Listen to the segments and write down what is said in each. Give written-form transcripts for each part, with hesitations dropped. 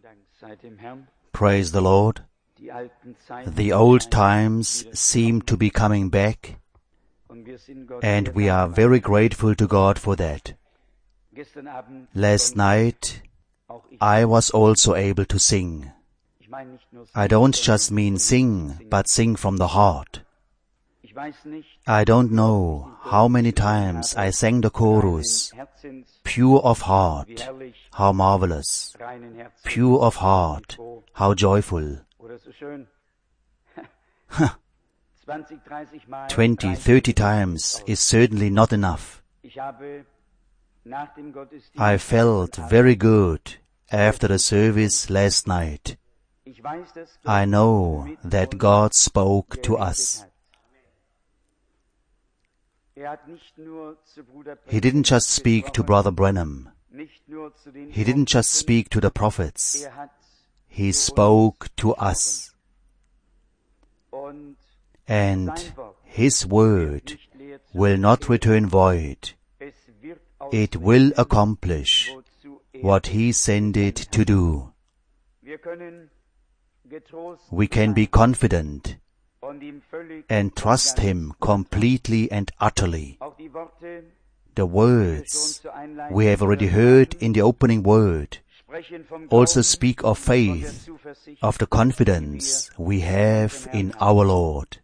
Praise the Lord. The old times seem to be coming back, and we are very grateful to God for that. Last night, I was also able to sing. I don't just mean sing, but sing from the heart. I don't know how many times I sang the chorus, pure of heart, how marvelous, pure of heart, how joyful. 20, 30 times is certainly not enough. I felt very good after the service last night. I know that God spoke to us. He didn't just speak to Brother Branham. He didn't just speak to the prophets. He spoke to us. And His word will not return void. It will accomplish what He sent it to do. We can be confident and trust Him completely and utterly. The words we have already heard in the opening word also speak of faith, of the confidence we have in our Lord.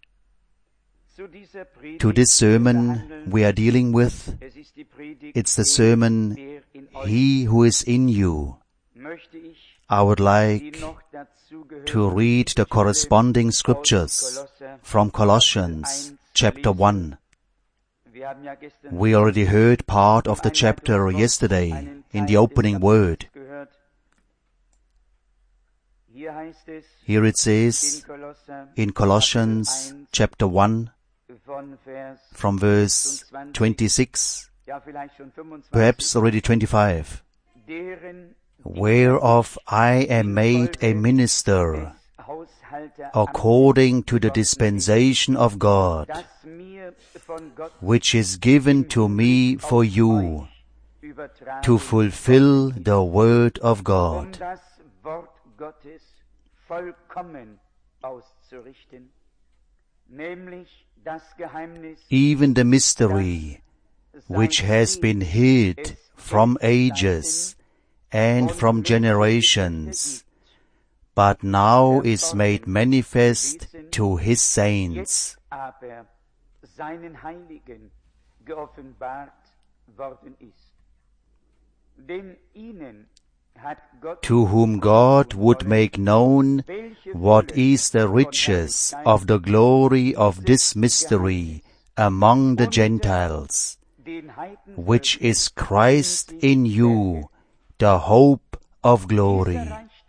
To this sermon we are dealing with, it's the sermon, He who is in you. I would like to read the corresponding scriptures from Colossians chapter 1. We already heard part of the chapter yesterday in the opening word. Here it says in Colossians chapter 1 from verse 26, perhaps already 25, whereof I am made a minister according to the dispensation of God, which is given to me for you, to fulfill the word of God. Even the mystery which has been hid from ages and from generations, but now is made manifest to His saints, to whom God would make known what is the riches of the glory of this mystery among the Gentiles, which is Christ in you, the hope of glory.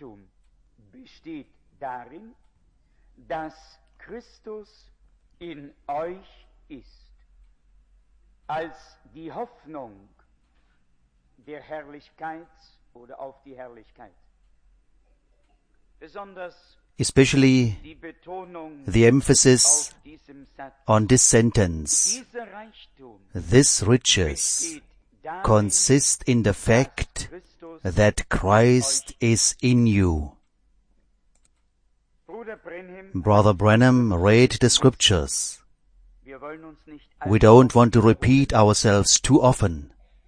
Especially the emphasis on this sentence, this riches consist in the fact that Christ is in you. Brother Branham read the scriptures. We don't want to repeat ourselves too often.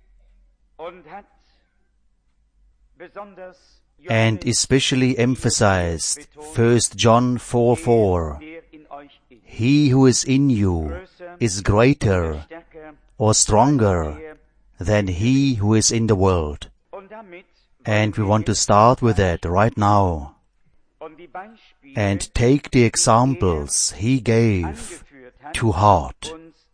And especially emphasized 1 John 4:4. He who is in you is greater or stronger than he who is in the world. And we want to start with that right now and take the examples he gave to heart.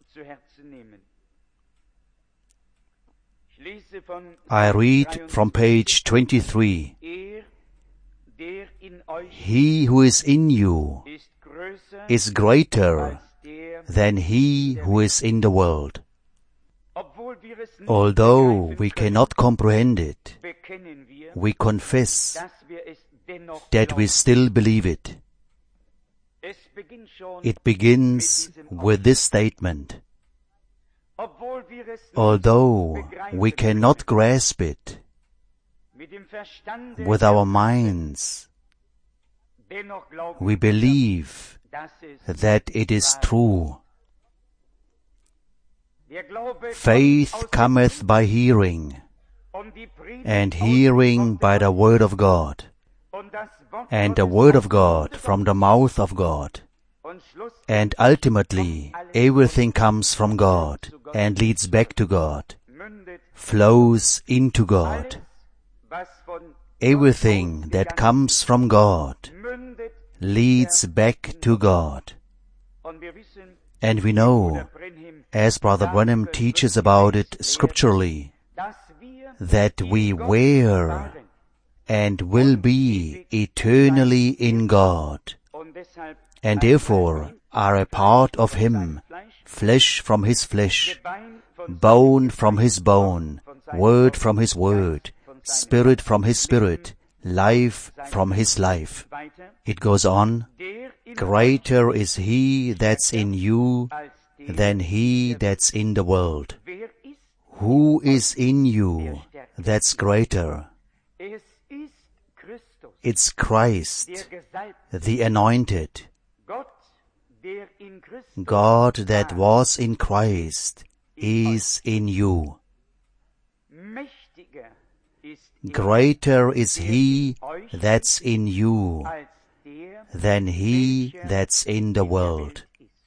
I read from page 23. He who is in you is greater than he who is in the world. Although we cannot comprehend it, we confess that we still believe it. It begins with this statement. Although we cannot grasp it with our minds, we believe that it is true. Faith cometh by hearing, and hearing by the word of God, and the word of God from the mouth of God. And ultimately, everything comes from God and leads back to God, flows into God. Everything that comes from God leads back to God. And we know, as Brother Branham teaches about it scripturally, that we were and will be eternally in God, and therefore are a part of Him, flesh from His flesh, bone from His bone, word from His word, spirit from His spirit, life from His life. It goes on, greater is He that's in you than he that's in the world. Who is in you that's greater? It's Christ, the Anointed. God that was in Christ is in you. Greater is He that's in you than he that's in the world.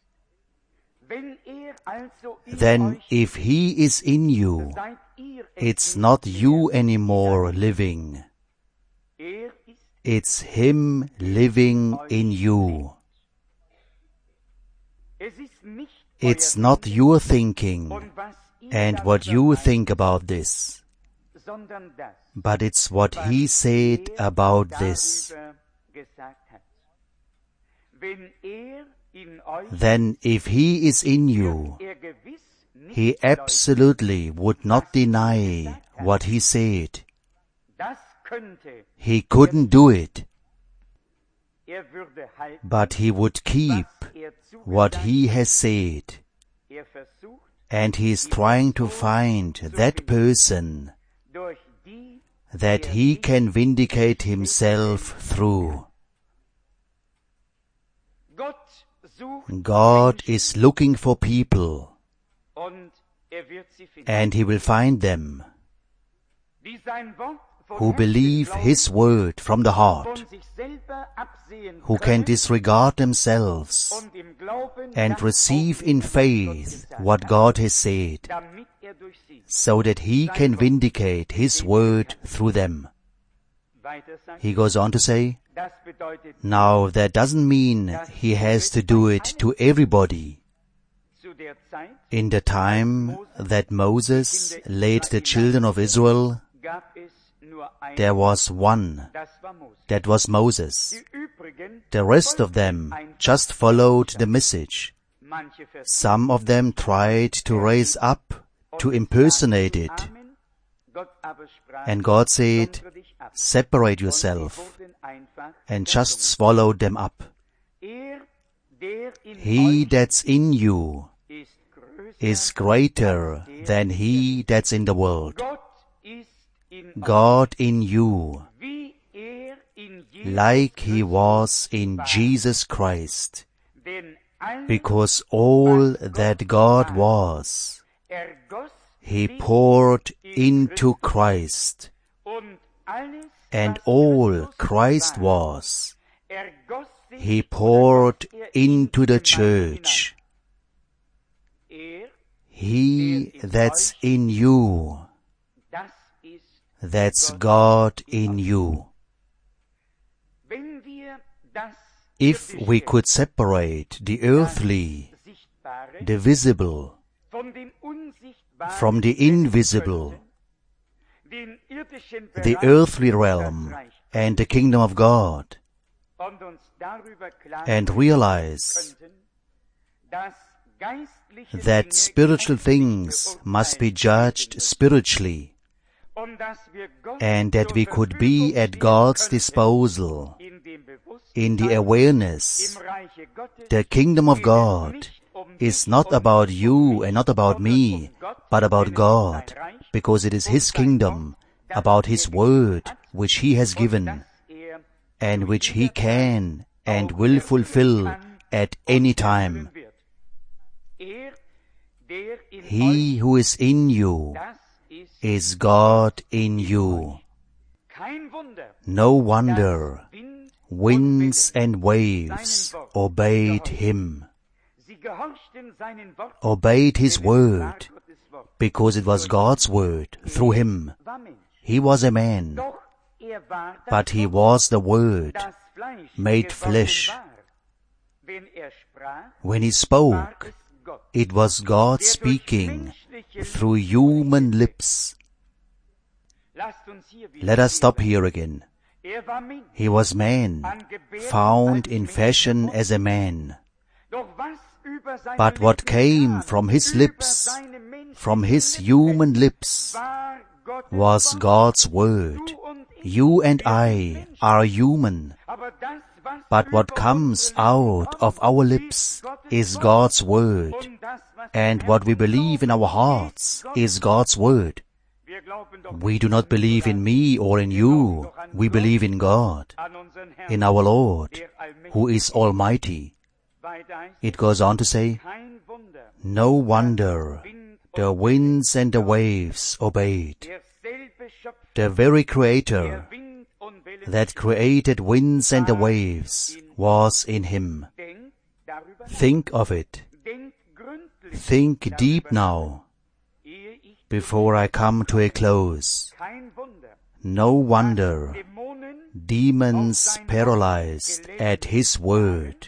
Then if He is in you, it's not you anymore living. It's Him living in you. It's not your thinking and what you think about this, but it's what He said about this. Then if He is in you, He absolutely would not deny what He said. He couldn't do it, but He would keep what He has said. And He is trying to find that person that He can vindicate Himself through. God is looking for people, and He will find them who believe His word from the heart, who can disregard themselves and receive in faith what God has said, so that He can vindicate His word through them. He goes on to say, now that doesn't mean He has to do it to everybody. In the time that Moses led the children of Israel, there was one, that was Moses. The rest of them just followed the message. Some of them tried to raise up, to impersonate it. And God said, separate yourself, and just swallow them up. He that's in you is greater than he that's in the world. God in you, like He was in Jesus Christ, because all that God was, He poured into Christ, and all Christ was, He poured into the church. He that's in you, that's God in you. If we could separate the earthly, the visible, from the invisible, the earthly realm and the kingdom of God, and realize that spiritual things must be judged spiritually, and that we could be at God's disposal in the awareness, the kingdom of God is not about you and not about me, but about God, because it is His kingdom, about His word which He has given and which He can and will fulfill at any time. He who is in you is God in you. No wonder winds and waves obeyed Him, obeyed His word, because it was God's word through Him. He was a man, but He was the Word made flesh. When He spoke, it was God speaking through human lips. Let us stop here again. He was man, found in fashion as a man. But what came from His lips, from His human lips, was God's word. You and I are human, but what comes out of our lips is God's word, and what we believe in our hearts is God's word. We do not believe in me or in you. We believe in God, in our Lord, who is Almighty. It goes on to say, no wonder the winds and the waves obeyed. The very Creator that created winds and the waves was in Him. Think of it. Think deep now, before I come to a close. No wonder demons paralyzed at His word.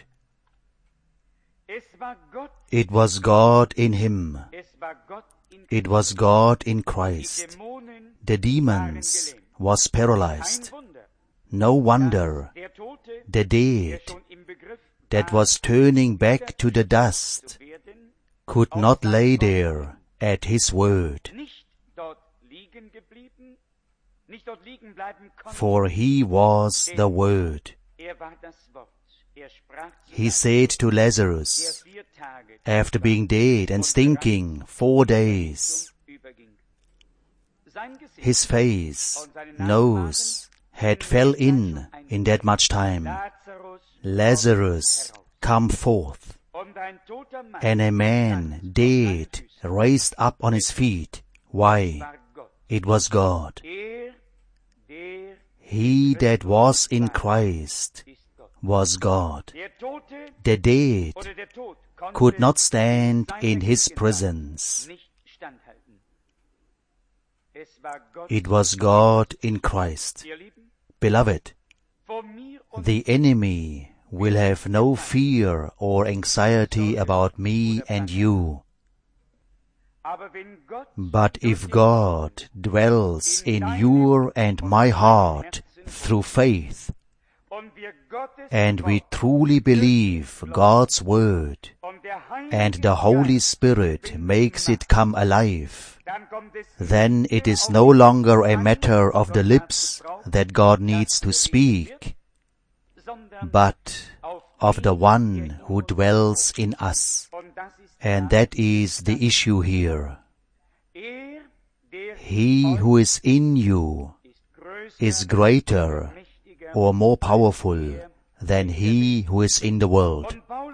It was God in Him. It was God in Christ. The demons was paralyzed. No wonder the dead that was turning back to the dust could not lay there at His word. For He was the Word. He said to Lazarus, after being dead and stinking 4 days, his face, nose, had fell in that much time. Lazarus, come forth. And a man, dead, raised up on his feet. Why? It was God. He that was in Christ was God. The dead could not stand in His presence. It was God in Christ. Beloved, the enemy will have no fear or anxiety about me and you. But if God dwells in your and my heart through faith, and we truly believe God's Word, and the Holy Spirit makes it come alive, then it is no longer a matter of the lips that God needs to speak, but of the one who dwells in us. And that is the issue here. He who is in you is greater or more powerful than he who is in the world.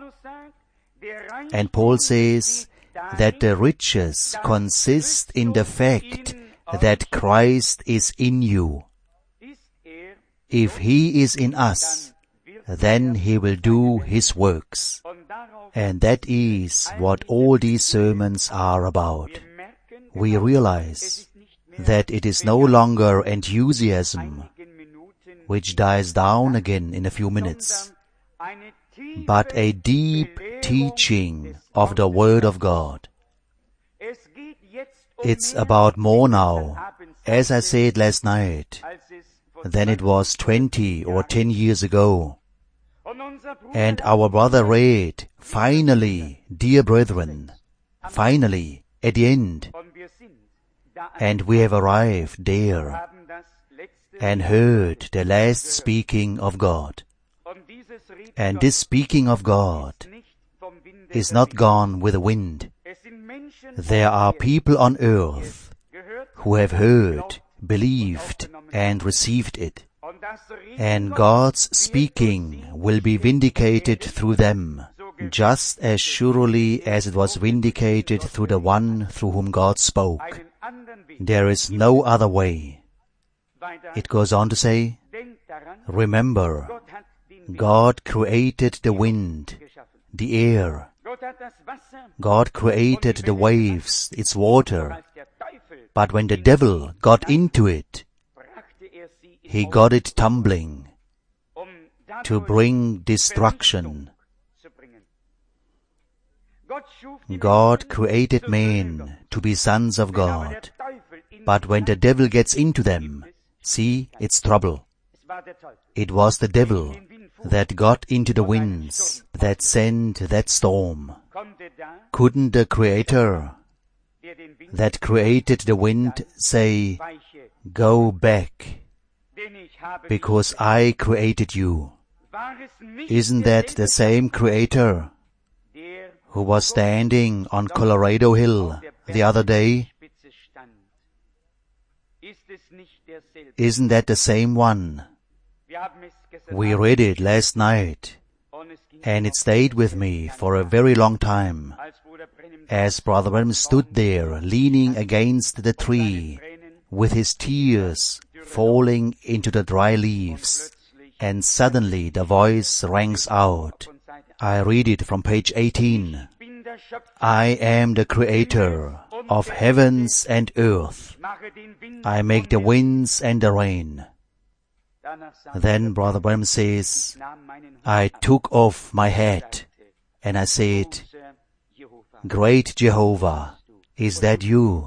And Paul says that the riches consist in the fact that Christ is in you. If He is in us, then He will do His works. And that is what all these sermons are about. We realize that it is no longer enthusiasm, which dies down again in a few minutes, but a deep teaching of the Word of God. It's about more now, as I said last night, than it was 20 or 10 years ago. And our brother read, finally, dear brethren, finally, at the end. And we have arrived there and heard the last speaking of God. And this speaking of God is not gone with the wind. There are people on earth who have heard believed and received it. And God's speaking will be vindicated through them, just as surely as it was vindicated through the one through whom God spoke. There is no other way. It goes on to say, remember, God created the wind, the air. God created the waves, its water. But when the devil got into it, he got it tumbling to bring destruction. God created men to be sons of God. But when the devil gets into them, see, it's trouble. It was the devil that got into the winds, that sent that storm. Couldn't the Creator that created the wind say, go back, because I created you? Isn't that the same Creator who was standing on Colorado Hill the other day? Isn't that the same one? We read it last night, and it stayed with me for a very long time. As Brother Branham stood there, leaning against the tree, with his tears falling into the dry leaves, and suddenly the voice rings out. I read it from page 18. I am the Creator of heavens and earth. I make the winds and the rain. Then Brother Branham says, I took off my hat and I said, Great Jehovah, is that you?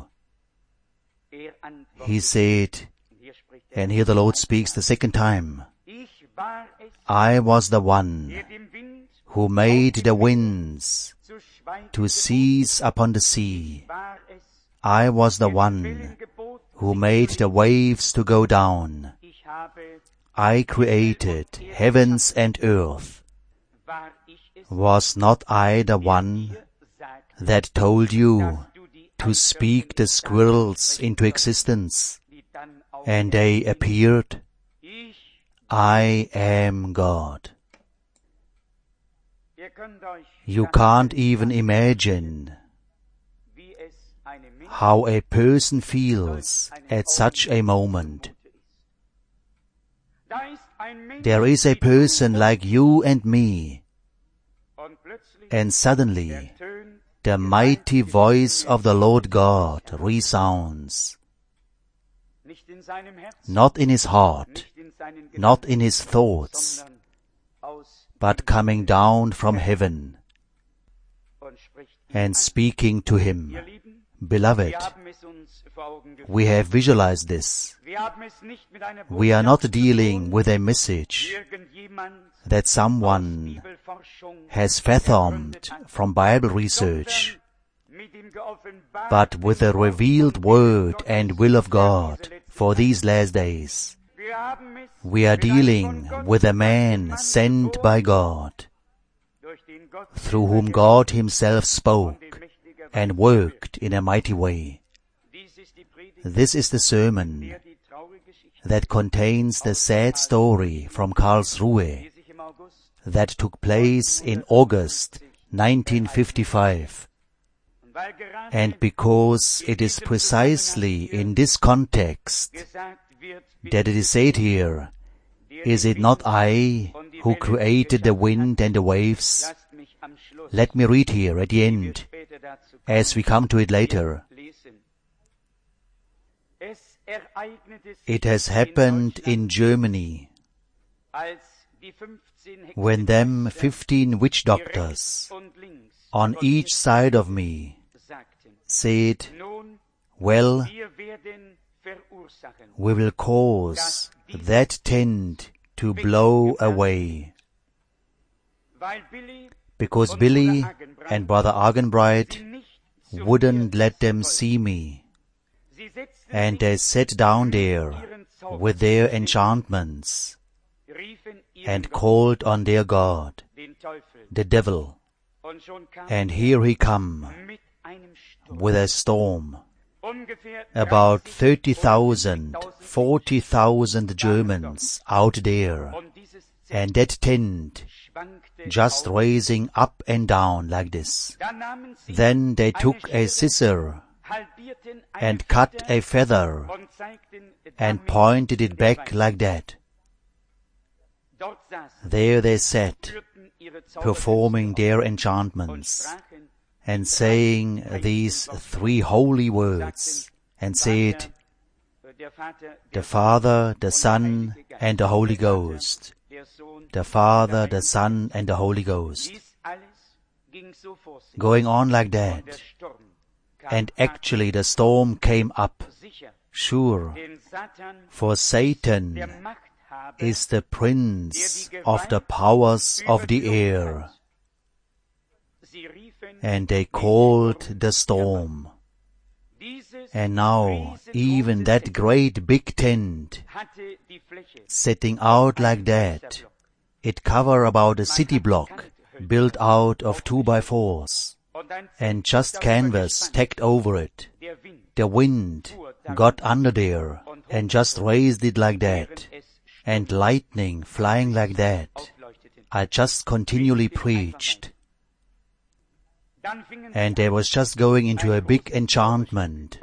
He said, and here the Lord speaks the second time, I was the one who made the winds to cease upon the sea. I was the one who made the waves to go down. I created heavens and earth. Was not I the one that told you to speak the squirrels into existence, and they appeared? I am God. You can't even imagine how a person feels at such a moment. There is a person like you and me, and suddenly the mighty voice of the Lord God resounds. Not in his heart, not in his thoughts, but coming down from heaven and speaking to him. Beloved, we have visualized this. We are not dealing with a message that someone has fathomed from Bible research, but with the revealed word and will of God for these last days. We are dealing with a man sent by God, through whom God himself spoke and worked in a mighty way. This is the sermon that contains the sad story from Karlsruhe that took place in August 1955. And because it is precisely in this context that it is said here, is it not I who created the wind and the waves? Let me read here at the end, as we come to it later. It has happened in Germany, when them 15 witch doctors on each side of me said, well, we will cause that tent to blow away. Because Billy and Brother Argenbright wouldn't let them see me. And they sat down there with their enchantments and called on their God, the devil. And here he come with a storm. about 30,000, 40,000 Germans out there, and that tent just raising up and down like this. Then they took a scissor and cut a feather and pointed it back like that. There they sat, performing their enchantments, and saying these three holy words, and said, the Father, the Son, and the Holy Ghost. The Father, the Son, and the Holy Ghost. Going on like that. And actually the storm came up. Sure, for Satan is the prince of the powers of the air. And they called the storm. And now even that great big tent, setting out like that, it cover about a city block, built out of 2x4s, and just canvas tacked over it. The wind got under there, and just raised it like that, and lightning flying like that. I just continually preached. And they was just going into a big enchantment,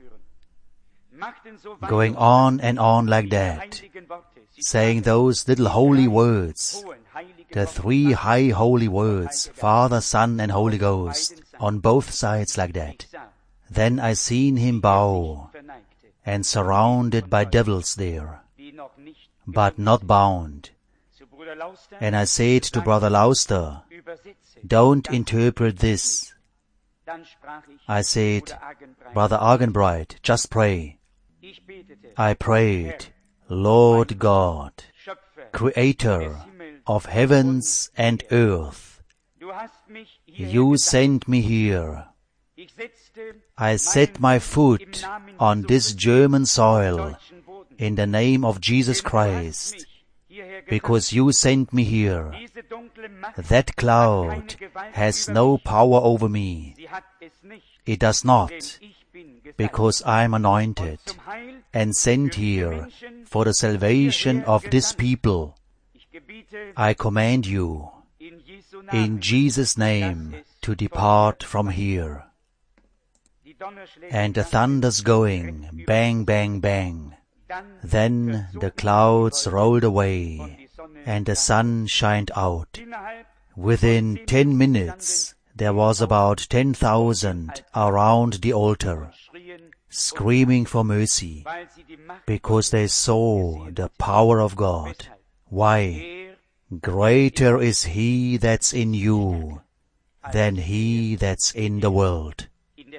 going on and on like that, saying those little holy words, the three high holy words, Father, Son, and Holy Ghost, on both sides like that. Then I seen him bow, and surrounded by devils there, but not bound. And I said to Brother Lauster, don't interpret this. I said, Brother Argenbright, just pray. I prayed, Lord God, Creator of heavens and earth, you sent me here. I set my foot on this German soil in the name of Jesus Christ, because you sent me here. That cloud has no power over me. It does not, because I am anointed and sent here for the salvation of this people. I command you, in Jesus' name, to depart from here. And the thunder's going, bang, bang, bang. Then the clouds rolled away, and the sun shined out. Within 10 minutes, there was about 10,000 around the altar, screaming for mercy, because they saw the power of God. Why? Greater is He that's in you than he that's in the world.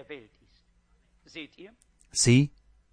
See?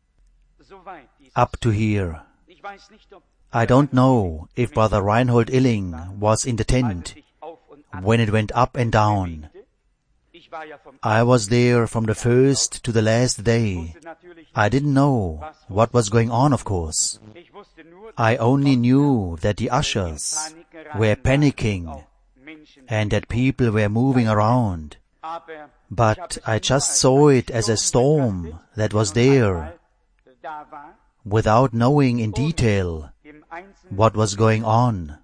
Up to here. I don't know if Brother Reinhold Illing was in the tent when it went up and down. I was there from the first to the last day. I didn't know what was going on, of course. I only knew that the ushers were panicking and that people were moving around. But I just saw it as a storm that was there, without knowing in detail what was going on.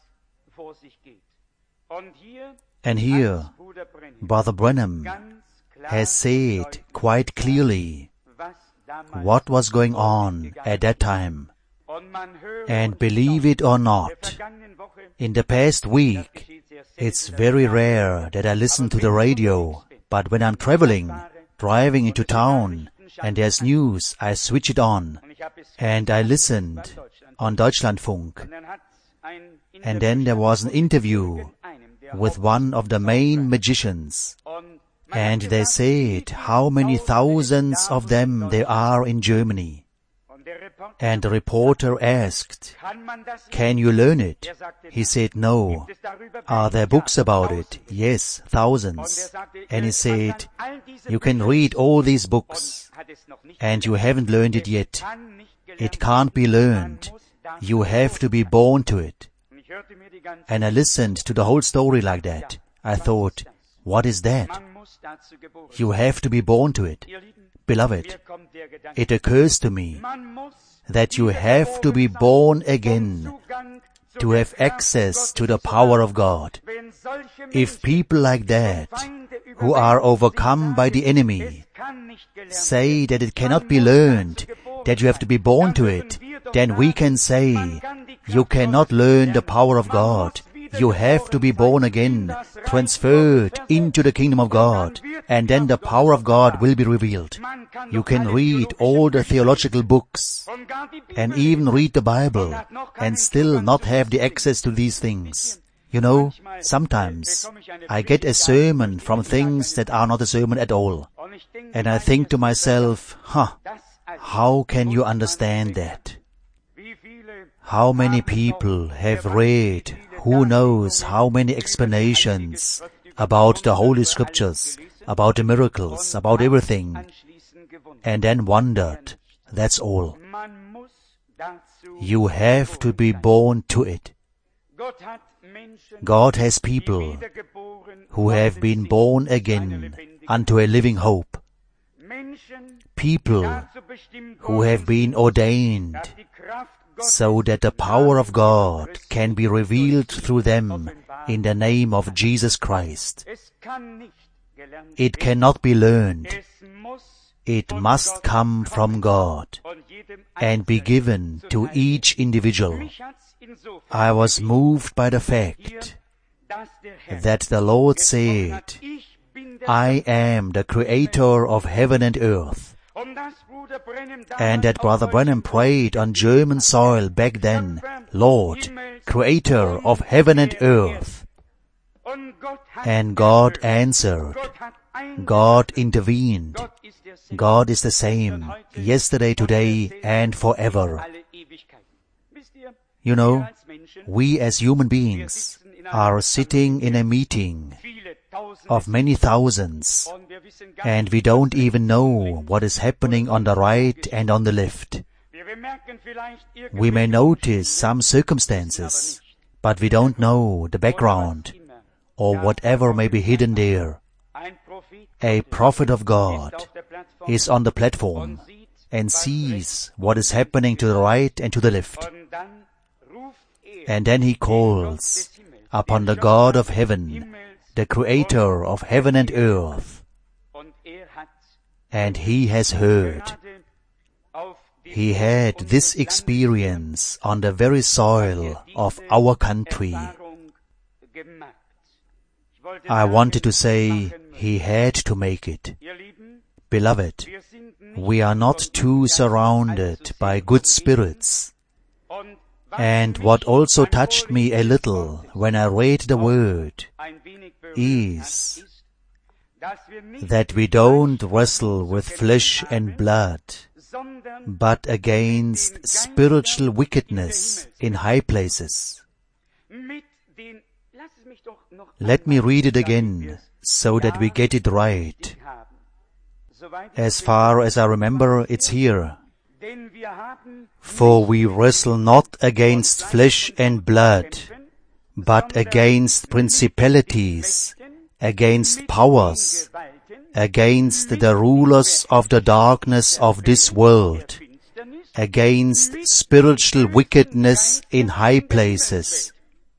And here, Brother Branham has said quite clearly what was going on at that time. And believe it or not, in the past week, it's very rare that I listen to the radio, but when I'm traveling, driving into town, and there's news, I switch it on, and I listened on Deutschlandfunk. And then there was an interview with one of the main magicians, and they said how many thousands of them there are in Germany. And the reporter asked, "Can you learn it?" He said, "No." "Are there books about it?" "Yes, thousands." And he said, "You can read all these books, and you haven't learned it yet. It can't be learned. You have to be born to it." And I listened to the whole story like that. I thought, what is that? You have to be born to it. Beloved, it occurs to me that you have to be born again to have access to the power of God. If people like that, who are overcome by the enemy, say that it cannot be learned, that you have to be born to it, then we can say, you cannot learn the power of God. You have to be born again, transferred into the kingdom of God, and then the power of God will be revealed. You can read all the theological books, and even read the Bible, and still not have the access to these things. You know, sometimes I get a sermon from things that are not a sermon at all. And I think to myself, how can you understand that? How many people have read, who knows how many explanations about the Holy Scriptures, about the miracles, about everything, and then wondered, that's all. You have to be born to it. God has people who have been born again unto a living hope. People who have been ordained so that the power of God can be revealed through them in the name of Jesus Christ. It cannot be learned. It must come from God and be given to each individual. I was moved by the fact that the Lord said, I am the creator of heaven and earth. And that Brother Branham prayed on German soil back then, Lord, creator of heaven and earth. And God answered. God intervened. God is the same, yesterday, today, and forever. You know, we as human beings are sitting in a meeting of many thousands, and we don't even know what is happening on the right and on the left. We may notice some circumstances, but we don't know the background or whatever may be hidden there. A prophet of God is on the platform and sees what is happening to the right and to the left. And then he calls upon the God of heaven, the creator of heaven and earth. And he has heard. He had this experience on the very soil of our country. I wanted to say he had to make it. Beloved, we are not too surrounded by good spirits. And what also touched me a little when I read the Word is that we don't wrestle with flesh and blood, but against spiritual wickedness in high places. Let me read it again so that we get it right. As far as I remember, it's here. For we wrestle not against flesh and blood, but against principalities, against powers, against the rulers of the darkness of this world, against spiritual wickedness in high places.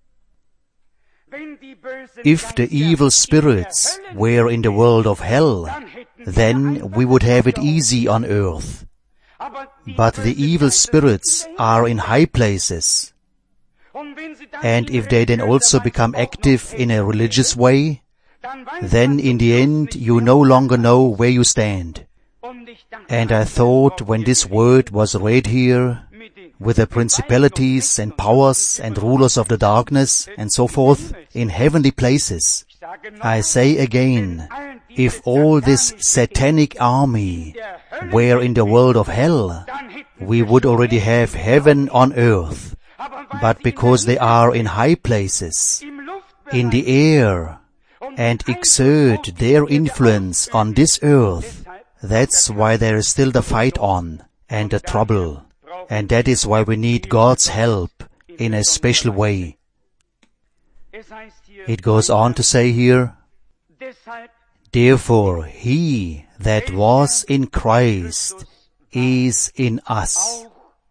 If the evil spirits were in the world of hell, then we would have it easy on earth. But the evil spirits are in high places. And if they then also become active in a religious way, then in the end you no longer know where you stand. And I thought when this word was read here, with the principalities and powers and rulers of the darkness and so forth in heavenly places, I say again, if all this satanic army were in the world of hell, we would already have heaven on earth. But because they are in high places, in the air, and exert their influence on this earth, that's why there is still the fight on, and the trouble. And that is why we need God's help in a special way. It goes on to say here, Therefore, he that was in Christ is in us.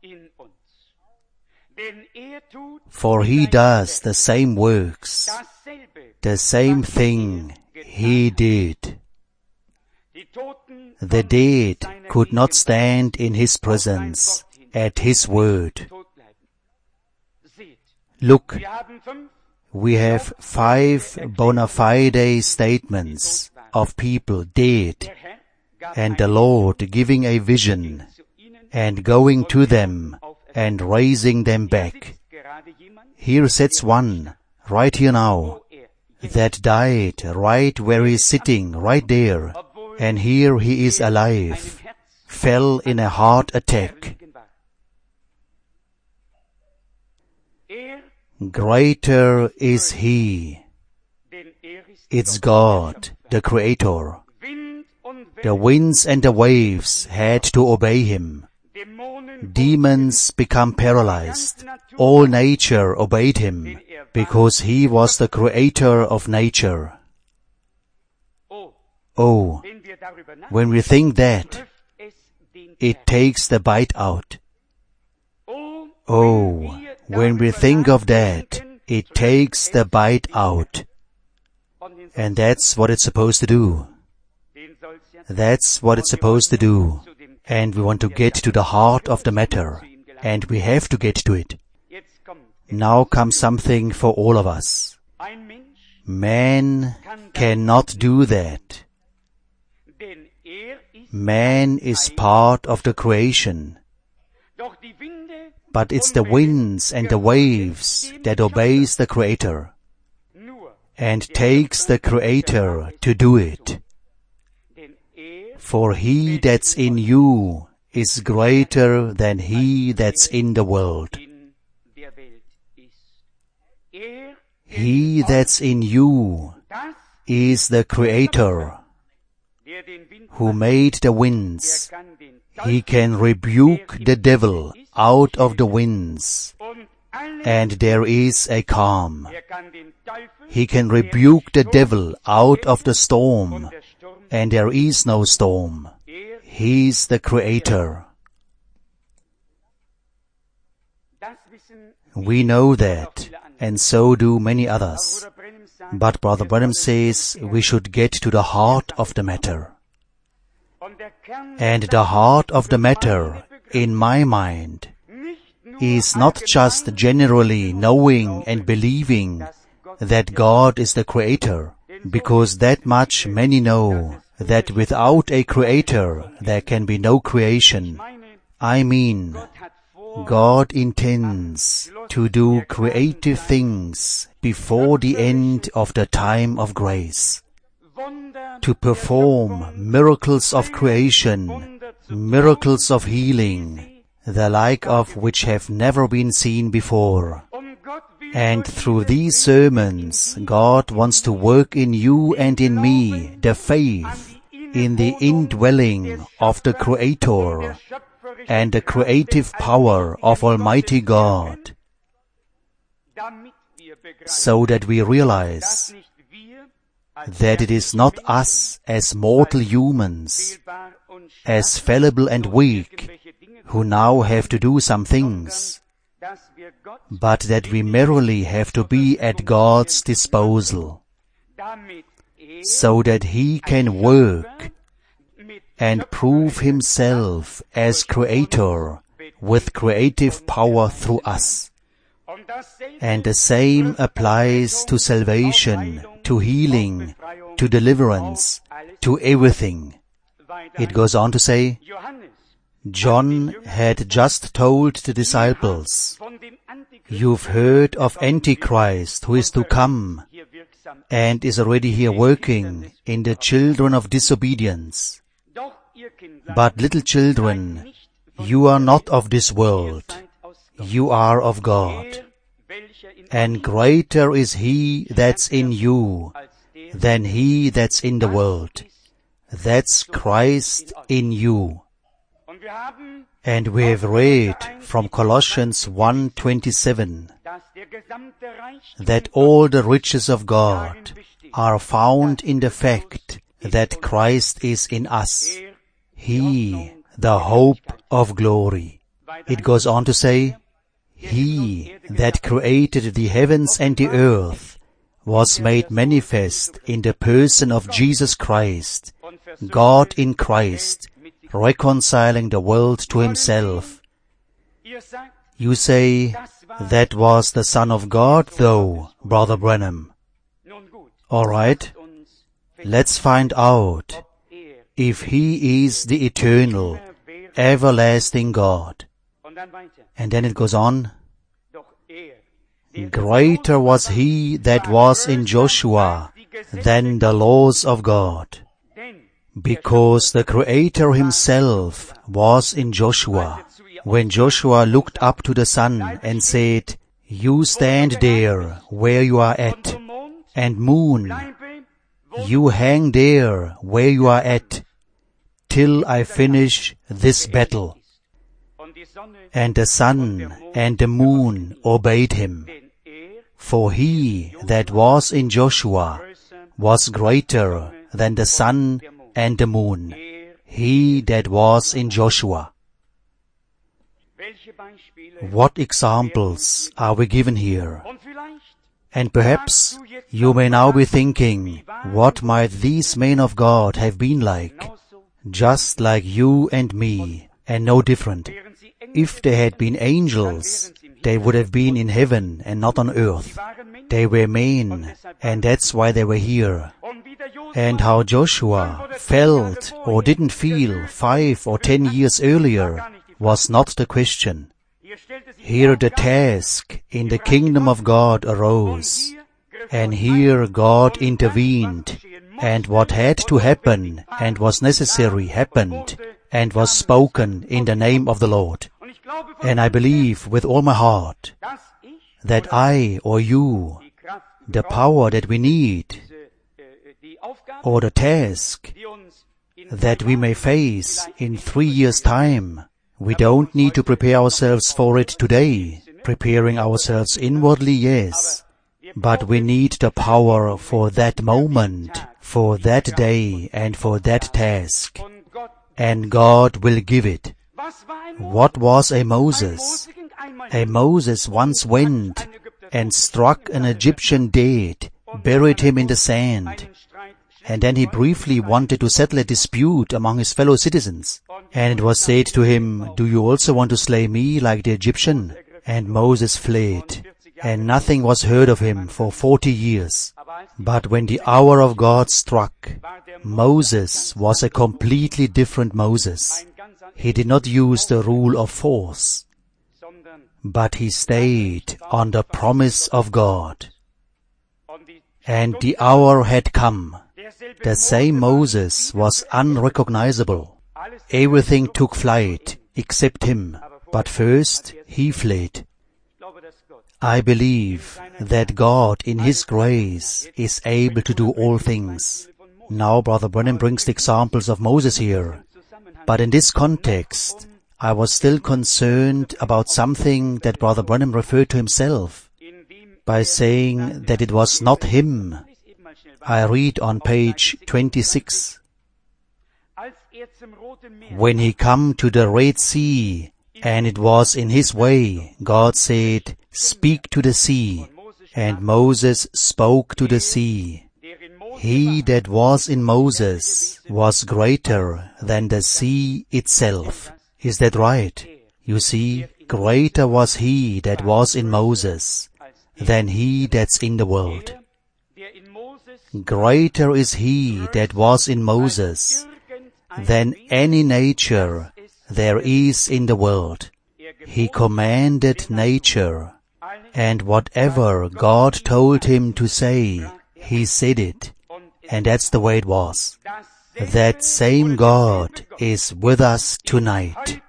For he does the same works, the same thing he did. The dead could not stand in his presence at his word. Look, we have 5 bona fide statements of people dead, and the Lord giving a vision and going to them and raising them back. Here sits one, right here now, that died right where he is sitting, right there, and here he is alive, fell in a heart attack. Greater is he. It's God, the Creator. The winds and the waves had to obey him. Demons become paralyzed. All nature obeyed him, because he was the creator of nature. Oh, when we think that, it takes the bite out. Oh, when we think of that, it takes the bite out. And that's what it's supposed to do. That's what it's supposed to do. And we want to get to the heart of the matter. And we have to get to it. Now comes something for all of us. Man cannot do that. Man is part of the creation. But it's the winds and the waves that obeys the Creator and takes the Creator to do it. For he that's in you is greater than he that's in the world. He that's in you is the Creator who made the winds. He can rebuke the devil out of the winds, and there is a calm. He can rebuke the devil out of the storm, and there is no storm. He's the Creator. We know that, and so do many others. But Brother Branham says we should get to the heart of the matter. And the heart of the matter, in my mind, is not just generally knowing and believing that God is the Creator, because that much many know, that without a Creator there can be no creation. I mean, God intends to do creative things before the end of the time of grace, to perform miracles of creation, miracles of healing, the like of which have never been seen before. And through these sermons, God wants to work in you and in me the faith in the indwelling of the Creator and the creative power of Almighty God, so that we realize that it is not us as mortal humans, as fallible and weak, who now have to do some things, but that we merely have to be at God's disposal, so that He can work and prove Himself as Creator with creative power through us. And the same applies to salvation, to healing, to deliverance, to everything. It goes on to say, John had just told the disciples, "You've heard of Antichrist who is to come and is already here working in the children of disobedience. But little children, you are not of this world, you are of God. And greater is He that's in you than he that's in the world." That's Christ in you. And we have read from Colossians 1:27 that all the riches of God are found in the fact that Christ is in us, He, the hope of glory. It goes on to say, He that created the heavens and the earth was made manifest in the person of Jesus Christ, God in Christ, reconciling the world to Himself. You say, that was the Son of God, though, Brother Branham. All right, let's find out if He is the eternal, everlasting God. And then it goes on, greater was He that was in Joshua than the laws of God, because the Creator Himself was in Joshua. When Joshua looked up to the sun and said, you stand there where you are at, and moon, you hang there where you are at, till I finish this battle. And the sun and the moon obeyed him. For he that was in Joshua was greater than the sun and the moon, he that was in Joshua. What examples are we given here? And perhaps you may now be thinking, what might these men of God have been like? Just like you and me, and no different. If they had been angels, they would have been in heaven and not on earth. They were men, and that's why they were here. And how Joshua felt or didn't feel 5 or 10 years earlier was not the question. Here the task in the kingdom of God arose, and here God intervened, and what had to happen and was necessary happened, and was spoken in the name of the Lord. And I believe with all my heart that I or you, the power that we need, or the task that we may face in 3 years' time, we don't need to prepare ourselves for it today. Preparing ourselves inwardly, yes, but we need the power for that moment, for that day, and for that task. And God will give it. What was a Moses? A Moses once went and struck an Egyptian dead, buried him in the sand, and then he briefly wanted to settle a dispute among his fellow citizens. And it was said to him, do you also want to slay me like the Egyptian? And Moses fled, and nothing was heard of him for 40 years. But when the hour of God struck, Moses was a completely different Moses. He did not use the rule of force, but he stayed on the promise of God. And the hour had come. The same Moses was unrecognizable. Everything took flight except him, but first he fled. I believe that God in His grace is able to do all things. Now Brother Branham brings the examples of Moses here. But in this context, I was still concerned about something that Brother Branham referred to himself by saying that it was not him. I read on page 26. When he come to the Red Sea, and it was in his way, God said, speak to the sea. And Moses spoke to the sea. He that was in Moses was greater than the sea itself. Is that right? You see, greater was he that was in Moses than he that's in the world. Greater is he that was in Moses than any nature there is in the world. He commanded nature, and whatever God told him to say, he said it. And that's the way it was. That same God is with us tonight.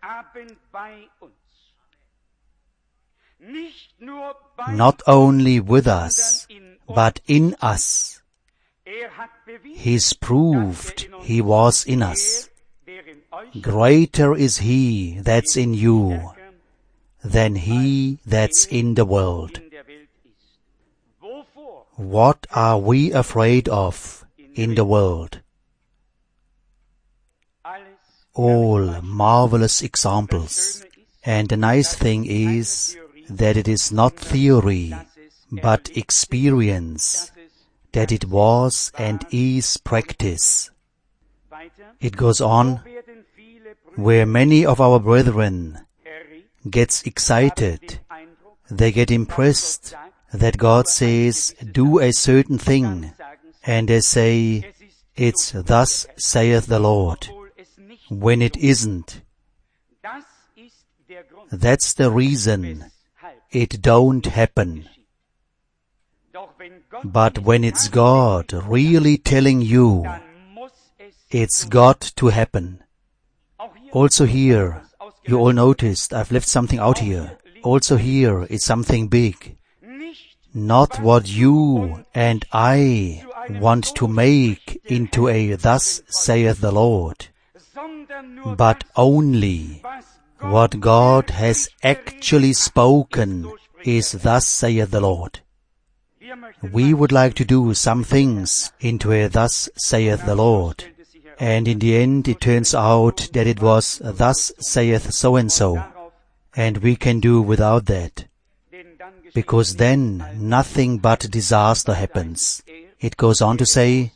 Not only with us, but in us. He's proved He was in us. Greater is He that's in you than he that's in the world. What are we afraid of in the world. All marvelous examples. And the nice thing is that it is not theory, but experience, that it was and is practice. It goes on, where many of our brethren gets excited, they get impressed that God says, do a certain thing, and they say, it's thus saith the Lord, when it isn't. That's the reason it don't happen. But when it's God really telling you, it's got to happen. Also here, you all noticed, I've left something out here. Also here is something big. Not what you and I want to make into a thus saith the Lord, but only what God has actually spoken is thus saith the Lord. We would like to do some things into a thus saith the Lord, and in the end it turns out that it was thus saith so-and-so, and we can do without that, because then nothing but disaster happens. It goes on to say,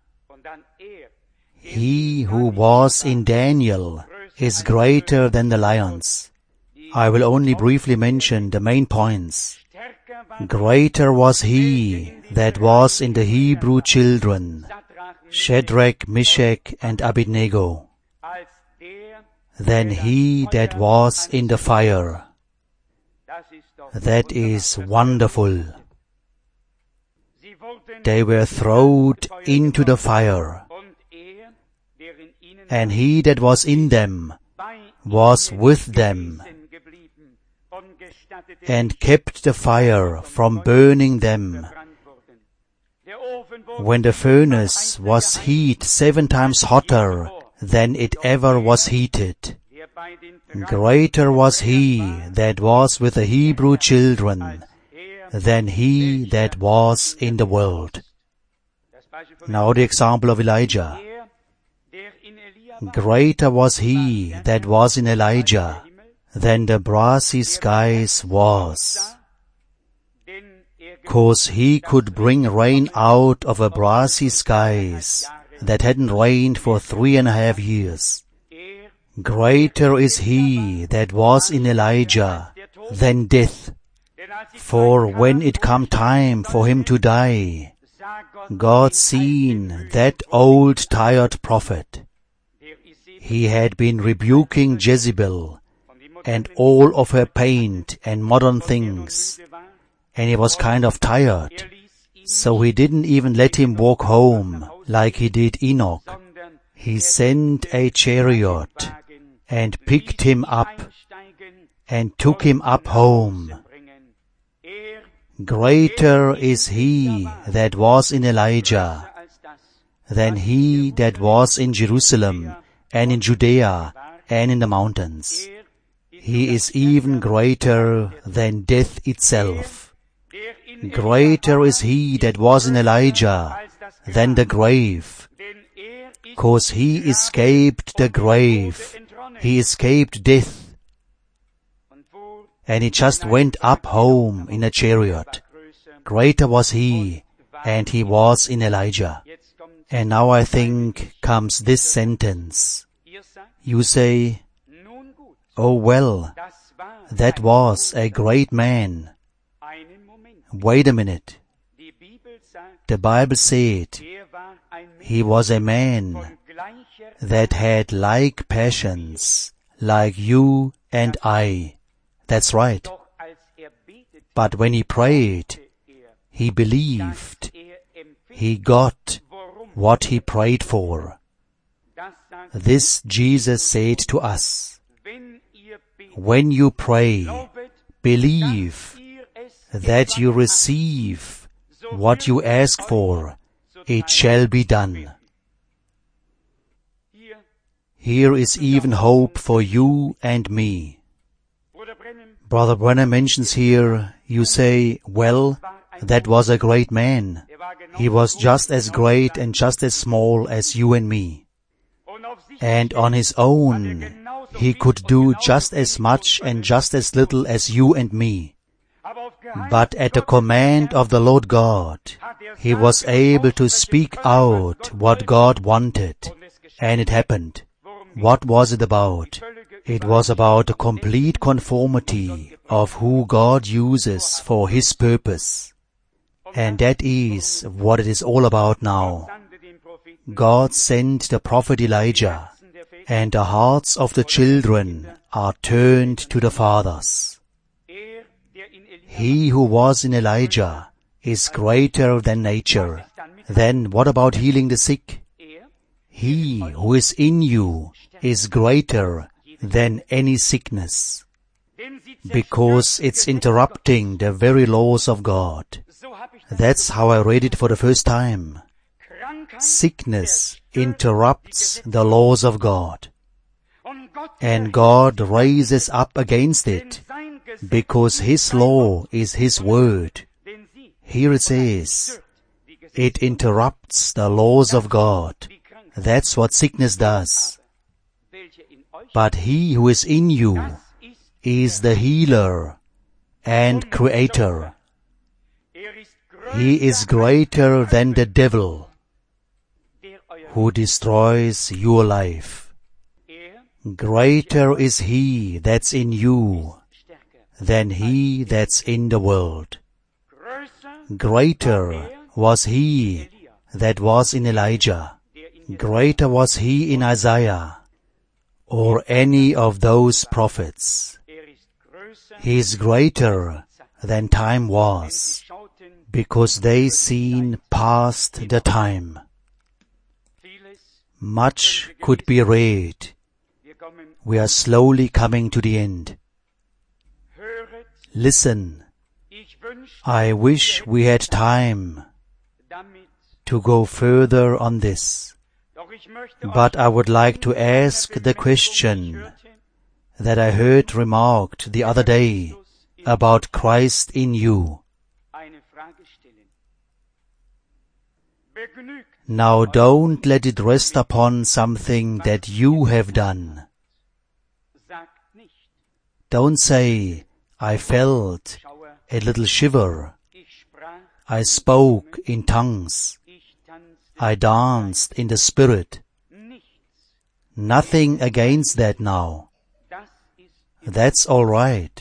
he who was in Daniel is greater than the lions. I will only briefly mention the main points. Greater was he that was in the Hebrew children, Shadrach, Meshach, and Abednego, than he that was in the fire. That is wonderful. They were thrown into the fire, and he that was in them was with them, and kept the fire from burning them. When the furnace was heat 7 times hotter than it ever was heated, greater was he that was with the Hebrew children than he that was in the world. Now the example of Elijah. Greater was he that was in Elijah than the brassy skies was, 'cause he could bring rain out of a brassy skies that hadn't rained for 3.5 years. Greater is he that was in Elijah than death, for when it come time for him to die, God seen that old tired prophet. He had been rebuking Jezebel and all of her paint and modern things, and he was kind of tired, so he didn't even let him walk home like he did Enoch. He sent a chariot and picked him up and took him up home. Greater is he that was in Elijah than he that was in Jerusalem and in Judea and in the mountains. He is even greater than death itself. Greater is he that was in Elijah than the grave, 'cause he escaped the grave, he escaped death, and he just went up home in a chariot. Greater was he, and he was in Elijah. And now I think comes this sentence. You say, oh well, that was a great man. Wait a minute. The Bible said he was a man that had like passions, like you and I. That's right. But when he prayed, he believed. He got what he prayed for. This Jesus said to us. When you pray, believe that you receive what you ask for, it shall be done. Here is even hope for you and me. Brother Brenner mentions here, you say, well, that was a great man. He was just as great and just as small as you and me. And on his own, he could do just as much and just as little as you and me. But at the command of the Lord God, he was able to speak out what God wanted, and it happened. What was it about? It was about the complete conformity of who God uses for His purpose. And that is what it is all about now. God sent the prophet Elijah, and the hearts of the children are turned to the fathers. He who was in Elijah is greater than nature. Then what about healing the sick? He who is in you is greater than any sickness, because it's interrupting the very laws of God. That's how I read it for the first time. Sickness interrupts the laws of God, and God raises up against it, because His law is His word. Here it says, it interrupts the laws of God. That's what sickness does. But He who is in you is the healer and creator. He is greater than the devil who destroys your life. Greater is He that's in you than he that's in the world. Greater was He that was in Elijah. Greater was He in Isaiah, or any of those prophets. He is greater than time was, because they seen past the time. Much could be read. We are slowly coming to the end. Listen, I wish we had time to go further on this. But I would like to ask the question that I heard remarked the other day about Christ in you. Now don't let it rest upon something that you have done. Don't say, I felt a little shiver. I spoke in tongues. I danced in the Spirit. Nothing against that now. That's all right.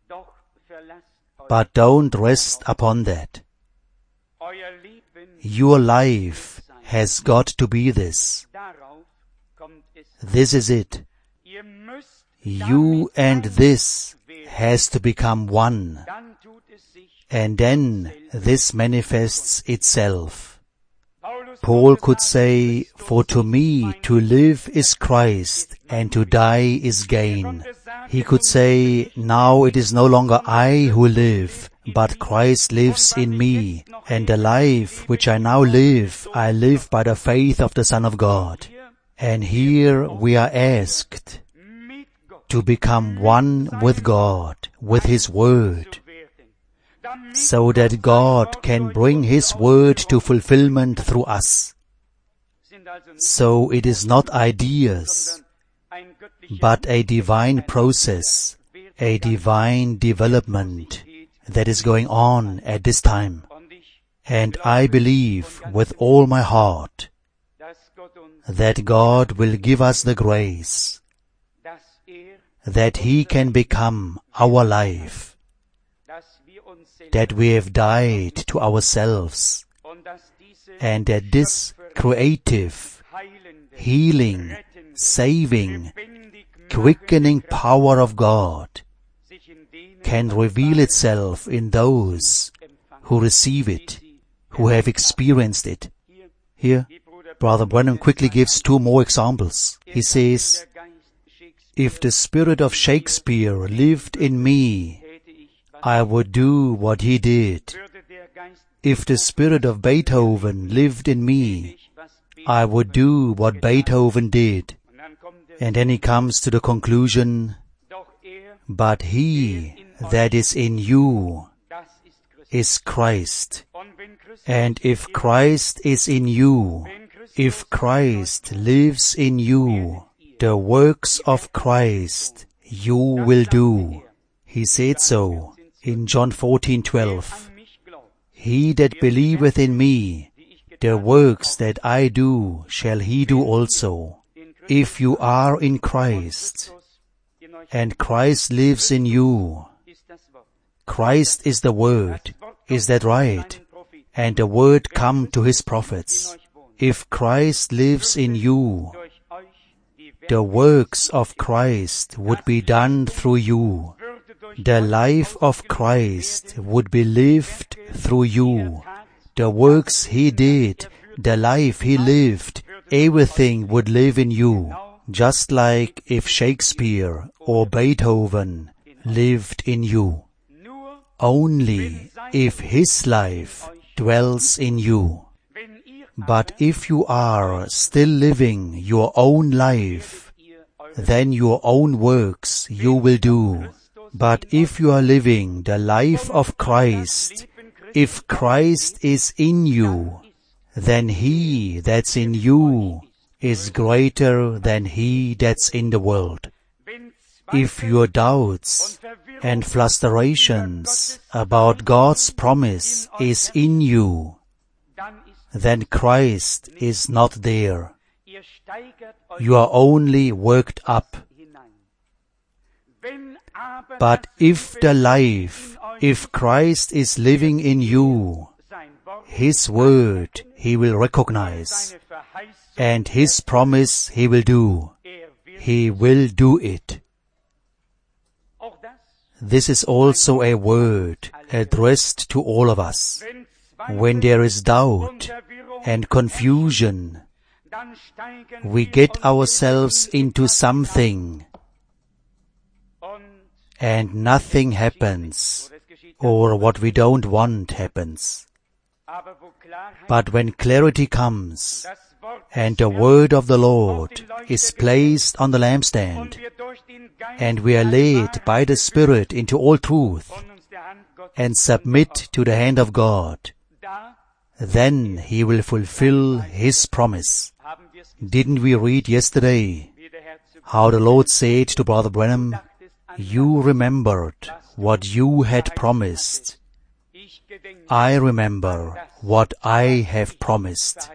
But don't rest upon that. Your life has got to be this. This is it. You and this has to become one. And then this manifests itself. Paul could say, for to me to live is Christ, and to die is gain. He could say, now it is no longer I who live, but Christ lives in me, and the life which I now live, I live by the faith of the Son of God. And here we are asked to become one with God, with His Word, so that God can bring His Word to fulfillment through us. So it is not ideas, but a divine process, a divine development that is going on at this time. And I believe with all my heart that God will give us the grace, that He can become our life, that we have died to ourselves, and that this creative, healing, saving, quickening power of God can reveal itself in those who receive it, who have experienced it. Here, Brother Branham quickly gives two more examples. He says, if the spirit of Shakespeare lived in me, I would do what he did. If the spirit of Beethoven lived in me, I would do what Beethoven did. And then he comes to the conclusion, but he that is in you is Christ. And if Christ is in you, if Christ lives in you, the works of Christ you will do. He said so in John 14:12. He that believeth in me, the works that I do shall he do also. If you are in Christ, and Christ lives in you, Christ is the Word. Is that right? And the Word come to His prophets. If Christ lives in you, the works of Christ would be done through you. The life of Christ would be lived through you. The works He did, the life He lived, everything would live in you. Just like if Shakespeare or Beethoven lived in you. Only if his life dwells in you. But if you are still living your own life, then your own works you will do. But if you are living the life of Christ, if Christ is in you, then He that's in you is greater than he that's in the world. If your doubts and frustrations about God's promise is in you, then Christ is not there. You are only worked up. But if Christ is living in you, His word He will recognize, and His promise He will do. He will do it. This is also a word addressed to all of us. When there is doubt and confusion, we get ourselves into something and nothing happens, or what we don't want happens. But when clarity comes, and the word of the Lord is placed on the lampstand, and we are led by the Spirit into all truth, and submit to the hand of God, then He will fulfill His promise. Didn't we read yesterday how the Lord said to Brother Branham, "You remembered what you had promised. I remember what I have promised."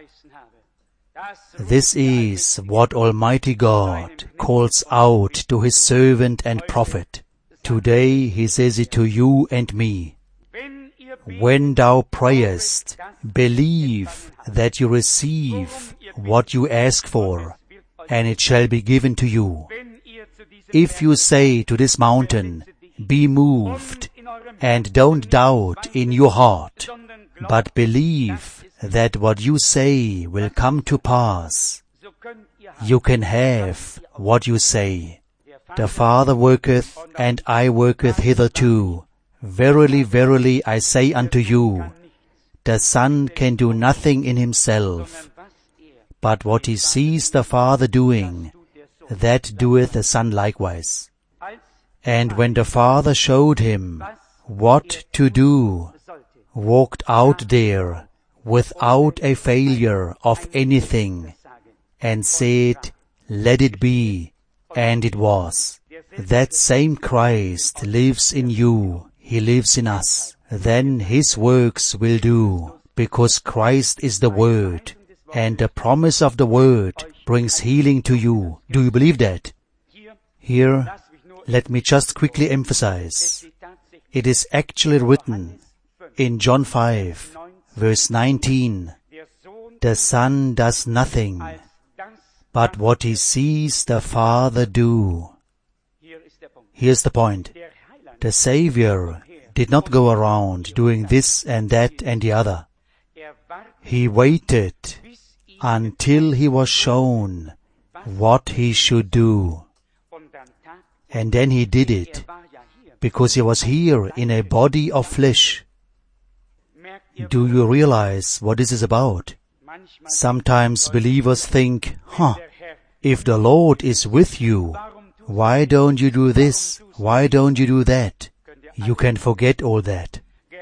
This is what Almighty God calls out to His servant and prophet. Today He says it to you and me. When thou prayest, believe that you receive what you ask for, and it shall be given to you. If you say to this mountain, "Be moved," and don't doubt in your heart, but believe that what you say will come to pass, you can have what you say. The Father worketh, and I worketh hitherto. Verily, verily, I say unto you, the Son can do nothing in himself, but what he sees the Father doing, that doeth the Son likewise. And when the Father showed him what to do, walked out there without a failure of anything, and said, "Let it be," and it was. That same Christ lives in you. He lives in us. Then His works will do, because Christ is the Word, and the promise of the Word brings healing to you. Do you believe that? Here, let me just quickly emphasize. It is actually written in John 5, verse 19, "The Son does nothing but what He sees the Father do." Here's the point. The Savior did not go around doing this and that and the other. He waited until He was shown what He should do. And then He did it, because He was here in a body of flesh. Do you realize what this is about? Sometimes believers think, if the Lord is with you, why don't you do this? Why don't you do that? You can forget all that.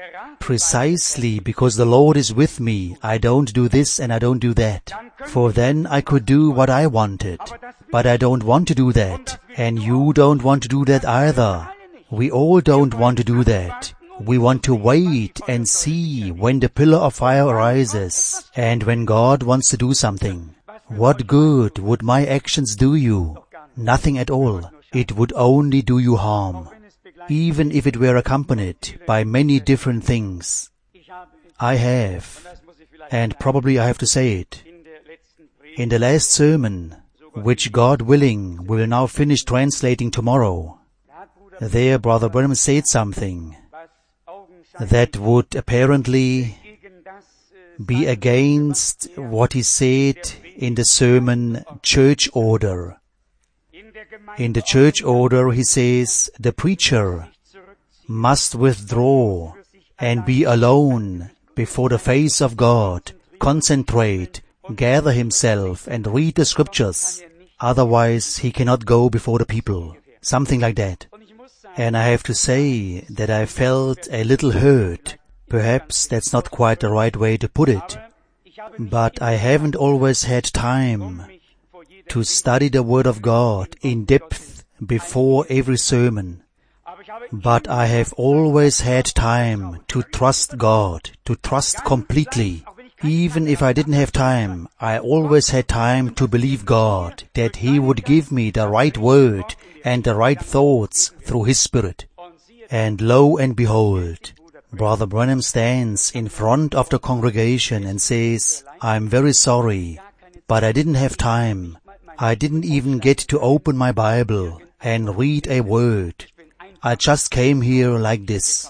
precisely because the Lord is with me, I don't do this and I don't do that. For then I could do what I wanted. But I don't want to do that. And you don't want to do that either. We all don't want to do that. We want to wait and see when the pillar of fire arises and when God wants to do something. What good would my actions do you? Nothing at all. It would only do you harm, even if it were accompanied by many different things. I have, and probably I have to say it, in the last sermon, which God willing will now finish translating tomorrow, there Brother Branham said something that would apparently be against what he said in the sermon Church Order. In the Church Order he says the preacher must withdraw and be alone before the face of God, concentrate, gather himself and read the scriptures. Otherwise he cannot go before the people. Something like that. And I have to say that I felt a little hurt. Perhaps that's not quite the right way to put it. But I haven't always had time to study the Word of God in depth before every sermon. But I have always had time to trust God, to trust completely. Even if I didn't have time, I always had time to believe God, that He would give me the right word and the right thoughts through His Spirit. And lo and behold, Brother Branham stands in front of the congregation and says, I'm very sorry, but I didn't have time. I didn't even get to open my Bible and read a word. I just came here like this.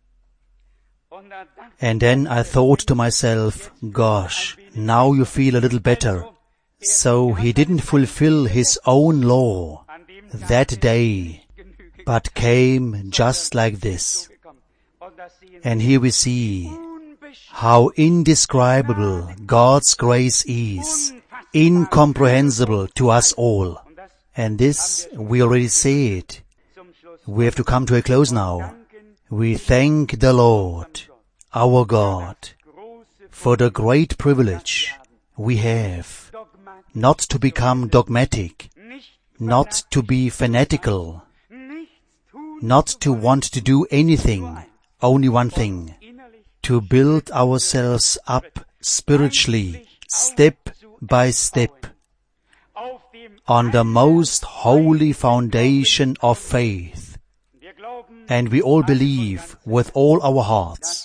And then I thought to myself, gosh, now you feel a little better. So he didn't fulfill his own law that day, but came just like this. And here we see how indescribable God's grace is, incomprehensible to us all. And this we already said. We have to come to a close now. We thank the Lord, our God, for the great privilege we have not to become dogmatic, not to be fanatical, not to want to do anything, only one thing, to build ourselves up spiritually, step by step, on the most holy foundation of faith. And we all believe with all our hearts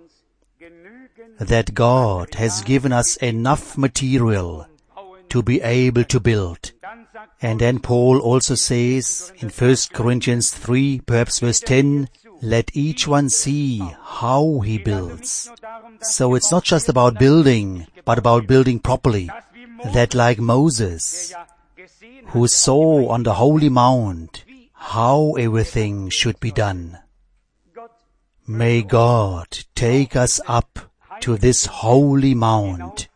that God has given us enough material to be able to build. And then Paul also says in 1 Corinthians 3, perhaps verse 10, let each one see how he builds. So it's not just about building, but about building properly. That like Moses, who saw on the holy mount how everything should be done. May God take us up to this holy mount,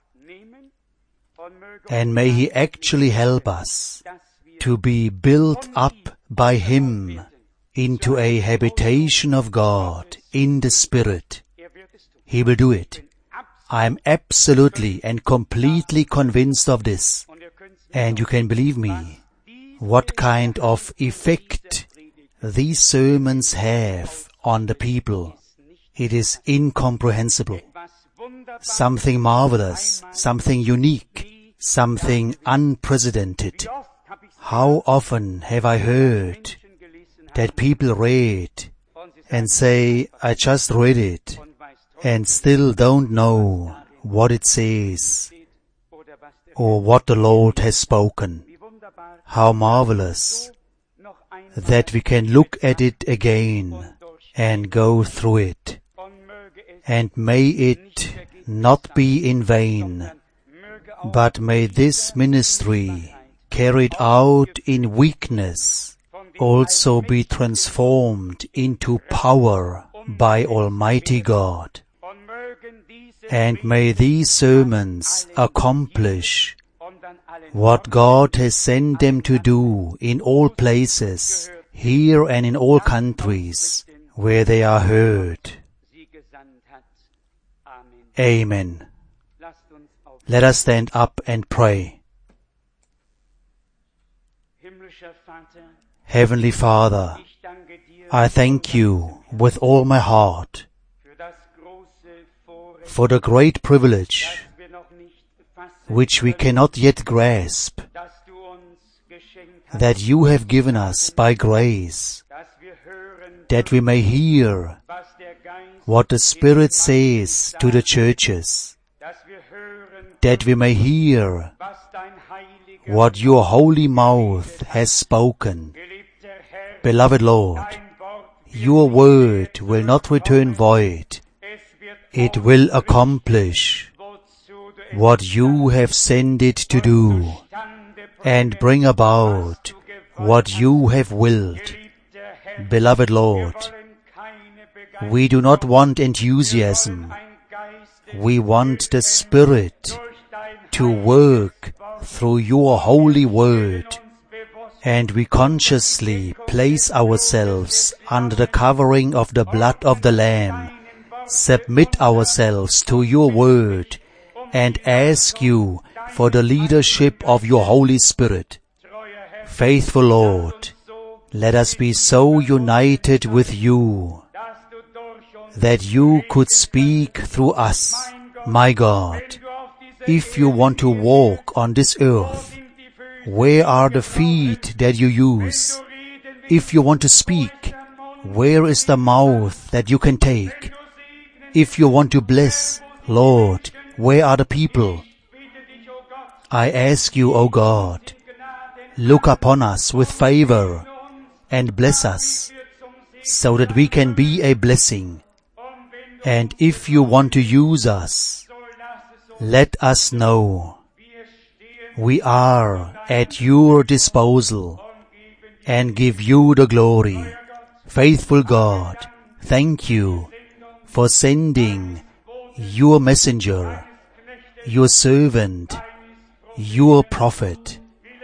and may He actually help us to be built up by Him into a habitation of God in the Spirit. He will do it. I am absolutely and completely convinced of this. And you can believe me, what kind of effect these sermons have on the people. It is incomprehensible. Something marvelous, something unique, something unprecedented. How often have I heard that people read and say, I just read it, and still don't know what it says or what the Lord has spoken. How marvelous that we can look at it again and go through it. And may it not be in vain, but may this ministry carried out in weakness also be transformed into power by Almighty God. And may these sermons accomplish what God has sent them to do in all places, here and in all countries, where they are heard. Amen. Let us stand up and pray. Heavenly Father, I thank you with all my heart for the great privilege which we cannot yet grasp, that you have given us by grace, that we may hear what the Spirit says to the churches, that we may hear what your holy mouth has spoken. Beloved Lord, your word will not return void. It will accomplish what you have sent it to do and bring about what you have willed. Beloved Lord, we do not want enthusiasm. We want the Spirit to work through your holy word, and we consciously place ourselves under the covering of the blood of the Lamb, submit ourselves to your word, and ask you for the leadership of your Holy Spirit. Faithful Lord, let us be so united with you that you could speak through us. My God, if you want to walk on this earth, where are the feet that you use? If you want to speak, where is the mouth that you can take? If you want to bless, Lord, where are the people? I ask you, O God, look upon us with favor and bless us so that we can be a blessing. And if you want to use us, let us know. We are at your disposal and give you the glory. Faithful God, thank you for sending your messenger, your servant, your prophet.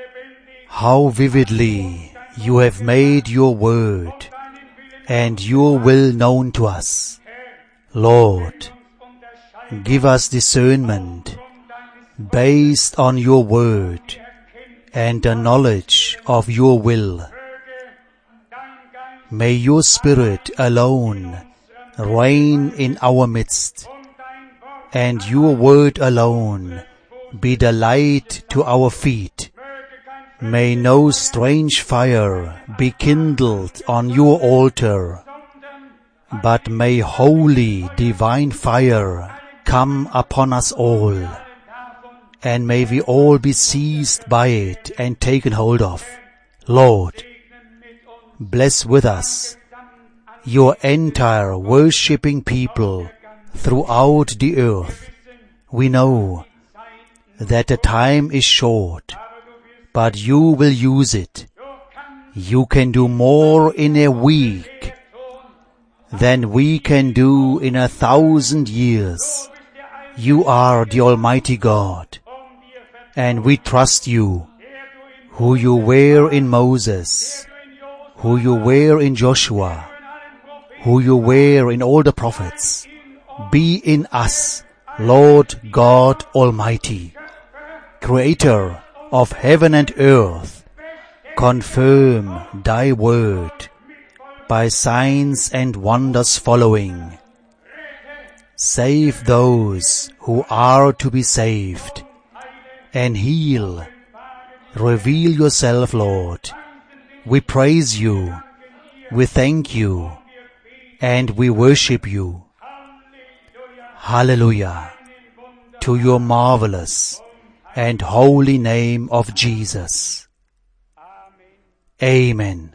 How vividly you have made your word and your will known to us. Lord, give us discernment based on your word and the knowledge of your will. May your Spirit alone reign in our midst, and your word alone be the light to our feet. May no strange fire be kindled on your altar, but may holy divine fire come upon us all, and may we all be seized by it and taken hold of. Lord, bless with us your entire worshipping people throughout the earth. We know that the time is short, but you will use it. You can do more in a week than we can do in 1,000 years. You are the Almighty God, and we trust you, who you were in Moses, who you were in Joshua, who you were in all the prophets. Be in us, Lord God Almighty, Creator of heaven and earth. Confirm thy word by signs and wonders following. Save those who are to be saved, and heal. Reveal yourself, Lord. We praise you, we thank you, and we worship you. Hallelujah to your marvelous and holy name of Jesus. Amen.